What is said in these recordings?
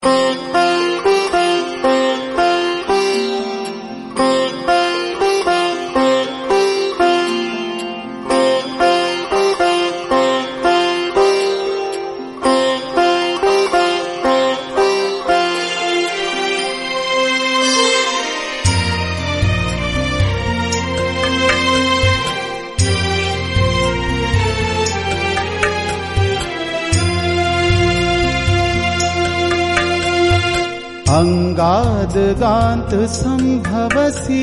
अंगादगान्त संभवसि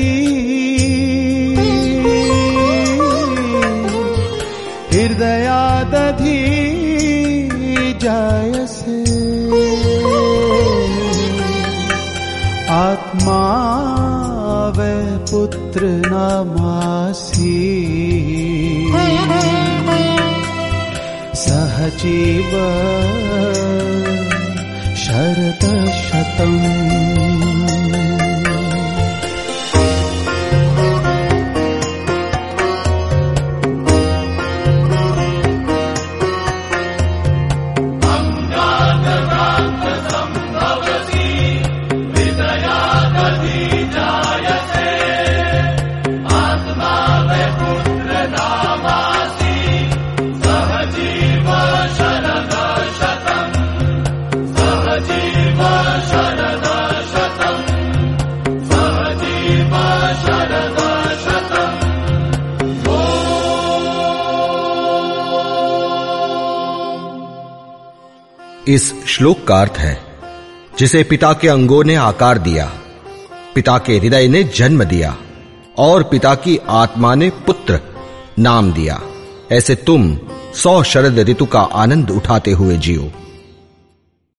हृदयादधि जायसे आत्मा वै पुत्र नामासि सहजीव शरदशतम्। इस श्लोक का अर्थ है, जिसे पिता के अंगों ने आकार दिया, पिता के हृदय ने जन्म दिया और पिता की आत्मा ने पुत्र नाम दिया, ऐसे तुम 100 शरद ऋतु का आनंद उठाते हुए जियो।